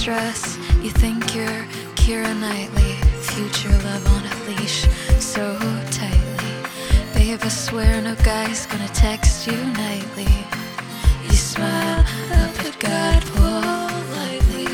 stress. You think you're Keira Knightley, future love on a leash, so tightly. Babe, I swear no guy's gonna text you nightly. You smile up at God politely.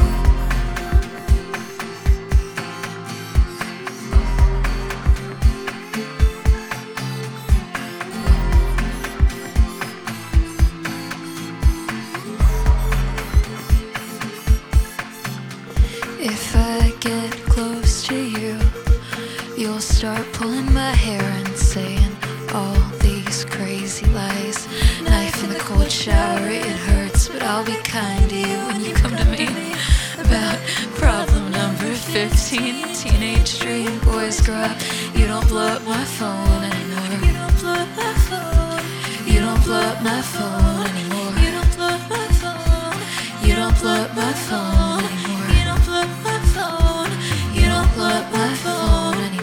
If I get close to you, you'll start pulling my hair and saying all these crazy lies. Knife in the cold shower, it hurts, but I'll be kind to you when you come to me about problem number 15. Teenage dream, boys grow up. You don't blow up my phone anymore. You don't blow up my phone. You don't blow up my phone anymore. You don't blow up my phone. You don't blow up my phone anymore. You don't blow up my phone. You don't blow up my phone anymore.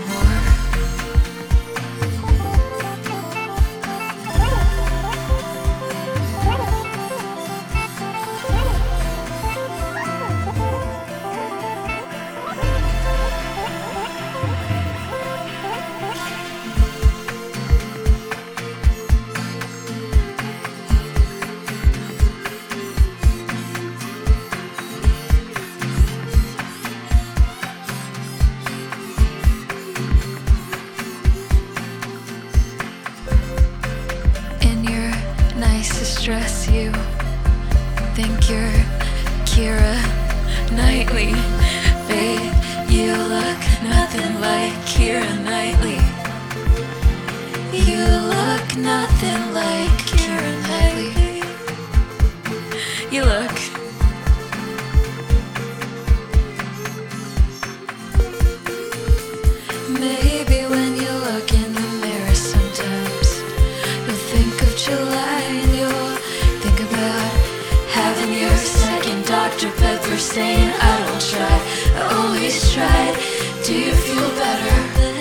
Nicest dress, you think you're Keira Knightley. Babe, you look nothing like Keira Knightley. You look nothing like Keira Knightley. You look. Maybe when you look in the mirror sometimes you'll think of July and you'll think about having your second Dr. Pepper saying I don't try, I always tried. Do you feel better?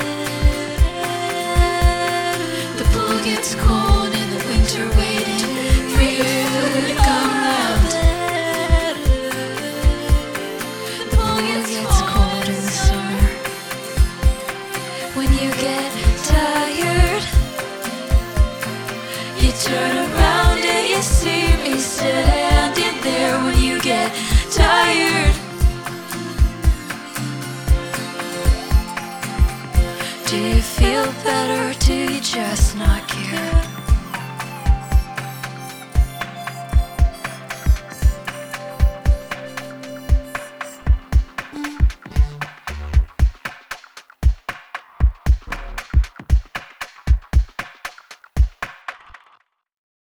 The pool gets cold in the winter waiting for you to come round. The pool gets cold in the summer. When you get tired, you turn around and you see me standing there. When you get tired, do you feel better or do you just not care?